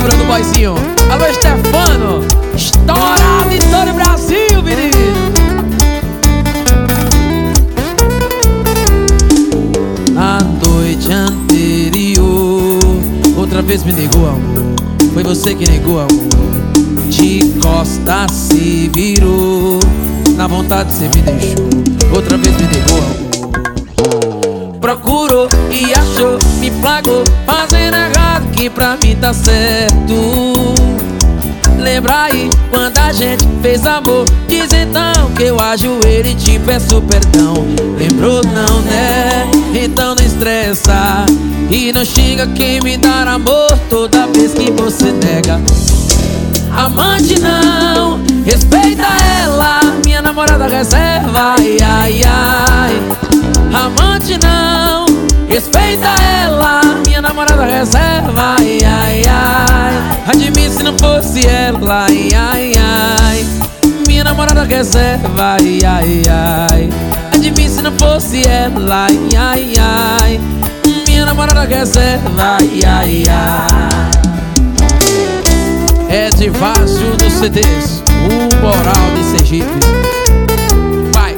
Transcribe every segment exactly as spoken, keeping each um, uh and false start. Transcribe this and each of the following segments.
lembrando o boyzinho. Alô, Stefano, estourado em todo o Brasil, menino. Na noite anterior, outra vez me negou, amor. Foi você que negou, amor. De costas se virou. Na vontade você me deixou. Outra vez me negou, amor. Procurou e achou, me flagrou, fazendo errado que pra mim tá certo. Lembra aí quando a gente fez amor? Diz então que eu ajoelho e te peço perdão. Lembrou não, né? Então não estressa e não xinga quem me dá amor toda vez que você nega. Amante não, respeita ela, minha namorada reserva, ai, ai, ai. Amante não, respeita ela, minha namorada reserva, ai, ai, ai. Admite se não fosse ela, ai, ai, ai. Minha namorada reserva, ai, ai, ai. Admite se não fosse ela, ai, ai, ai. Minha namorada reserva, ai, ai, ai. É de Vaso dos C Ds, o moral de Sergipe. Vai.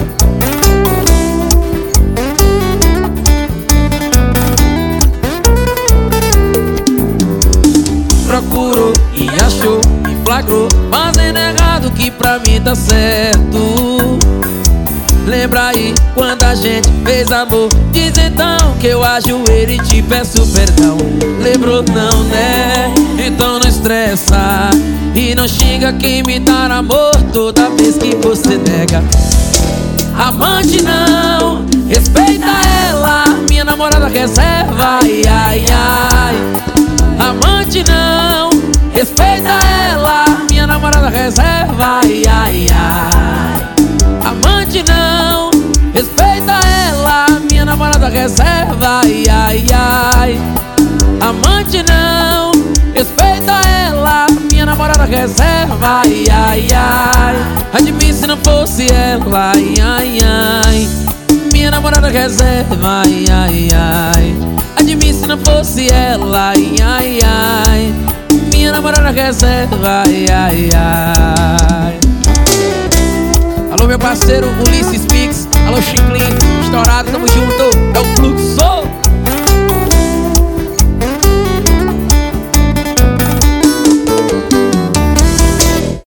Procurou e achou, me flagrou, fazendo errado que pra mim tá certo. Lembra aí quando a gente fez amor? Diz então que eu ajoelho e te peço perdão. Lembrou não, né? Então não estressa e não xinga quem me dá amor toda vez que você nega. Amante não, respeita ela, minha namorada reserva, ai, ai, ai. Amante não, respeita ela, minha namorada reserva, ai, ai, ai. Amante não, respeita ela, minha namorada reserva, ai, ai, ai. Amante não, respeita ela, minha namorada reserva, ai, ai, ai. Admite se não fosse ela, ai, ai, ai. Minha namorada reserva, ai, ai, ai. Admite se não fosse ela, ai, ai, ai. Minha namorada reserva, ai, ai, ai. Alô, meu parceiro Ulisses Pix. Alô, Chiclin, estourado, tamo junto. É o Fluxo.